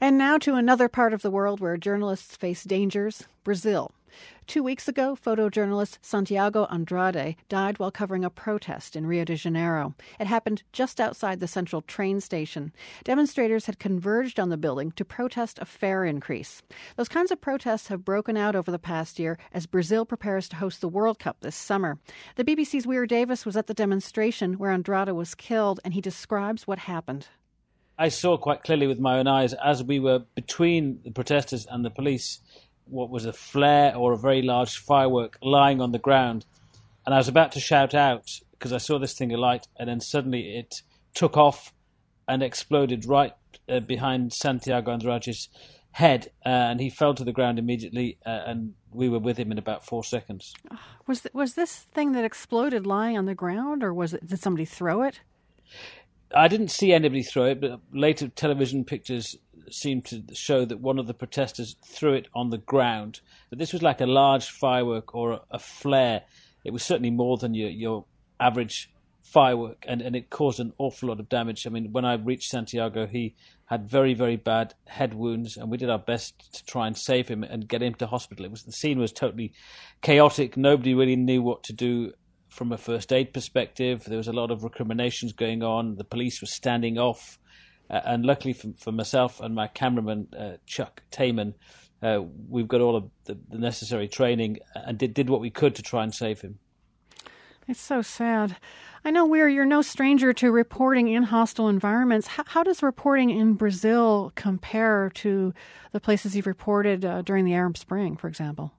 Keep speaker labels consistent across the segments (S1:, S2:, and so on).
S1: And now to another part of the world where journalists face dangers, Brazil. 2 weeks ago, photojournalist Santiago Andrade died while covering a protest in Rio de Janeiro. It happened just outside the central train station. Demonstrators had converged on the building to protest a fare increase. Those kinds of protests have broken out over the past year as Brazil prepares to host the World Cup this summer. The BBC's Weir Davis was at the demonstration where Andrade was killed, and he describes what happened.
S2: I saw quite clearly with my own eyes, as we were between the protesters and the police, what was a flare or a very large firework lying on the ground. And I was about to shout out because I saw this thing alight, and then suddenly it took off and exploded right behind Santiago Andrade's head, and he fell to the ground immediately, and we were with him in about 4 seconds.
S1: Was this thing that exploded lying on the ground, or did somebody throw it?
S2: I didn't see anybody throw it, but later television pictures seemed to show that one of the protesters threw it on the ground. But this was like a large firework or a flare. It was certainly more than your average firework, and it caused an awful lot of damage. I mean, when I reached Santiago, he had very, very bad head wounds, and we did our best to try and save him and get him to hospital. The scene was totally chaotic. Nobody really knew what to do. From a first aid perspective, there was a lot of recriminations going on. The police were standing off. And luckily for myself and my cameraman, Chuck Tayman, we've got all of the necessary training and did what we could to try and save him.
S1: It's so sad. I know, Weir, you're no stranger to reporting in hostile environments. How does reporting in Brazil compare to the places you've reported during the Arab Spring, for example?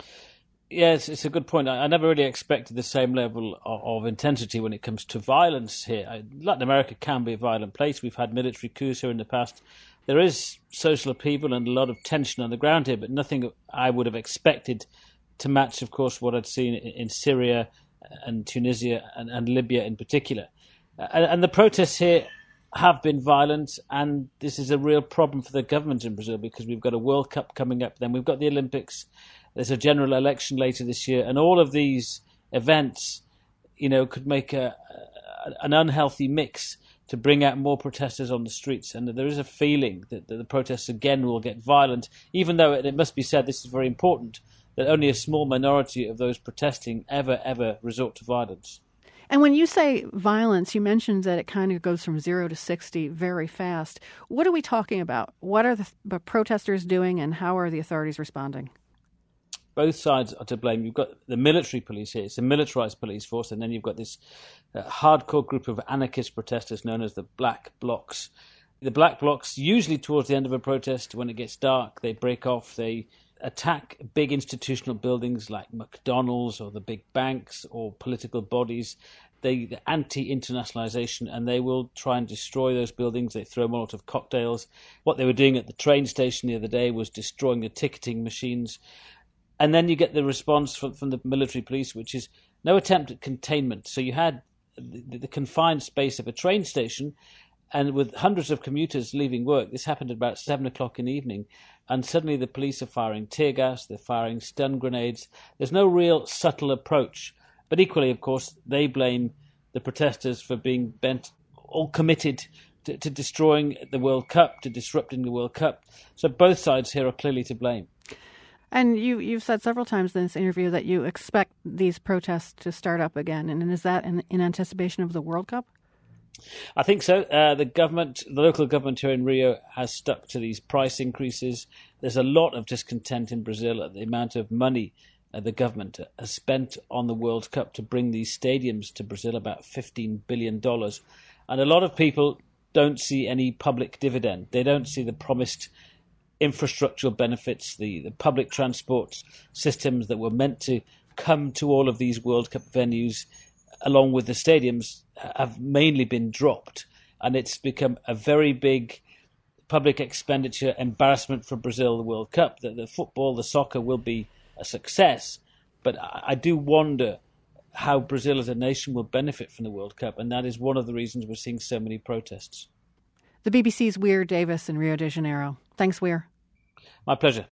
S2: Yes, it's a good point. I never really expected the same level of intensity when it comes to violence here. Latin America can be a violent place. We've had military coups here in the past. There is social upheaval and a lot of tension on the ground here, but nothing I would have expected to match, of course, what I'd seen in Syria and Tunisia and Libya in particular. And the protests here have been violent, and this is a real problem for the government in Brazil because we've got a World Cup coming up, then we've got the Olympics. There's a general election later this year, and all of these events, could make an unhealthy mix to bring out more protesters on the streets. And there is a feeling that the protests again will get violent, even though it must be said, this is very important, that only a small minority of those protesting ever resort to violence.
S1: And when you say violence, you mentioned that it kind of goes from 0 to 60 very fast. What are we talking about? What are the protesters doing, and how are the authorities responding?
S2: Both sides are to blame. You've got the military police here. It's a militarized police force. And then you've got this hardcore group of anarchist protesters known as the Black Blocs. The Black Blocs, usually towards the end of a protest, when it gets dark, they break off. They attack big institutional buildings like McDonald's or the big banks or political bodies. They're anti-internationalization, and they will try and destroy those buildings. They throw Molotov cocktails. What they were doing at the train station the other day was destroying the ticketing machines. And then you get the response from the military police, which is no attempt at containment. So you had the confined space of a train station, and with hundreds of commuters leaving work, this happened at about 7 o'clock in the evening, and suddenly the police are firing tear gas, they're firing stun grenades. There's no real subtle approach. But equally, of course, they blame the protesters for being bent, all committed to destroying the World Cup, to disrupting the World Cup. So both sides here are clearly to blame.
S1: And you've said several times in this interview that you expect these protests to start up again. And is that in anticipation of the World Cup?
S2: I think so. The local government here in Rio has stuck to these price increases. There's a lot of discontent in Brazil at the amount of money the government has spent on the World Cup to bring these stadiums to Brazil, about $15 billion. And a lot of people don't see any public dividend. They don't see the promised infrastructural benefits, the public transport systems that were meant to come to all of these World Cup venues along with the stadiums have mainly been dropped, and it's become a very big public expenditure embarrassment for Brazil, the World Cup. The football, the soccer will be a success, but I do wonder how Brazil as a nation will benefit from the World Cup, and that is one of the reasons we're seeing so many protests.
S1: The BBC's Weir Davis in Rio de Janeiro. Thanks, Weir.
S2: My pleasure.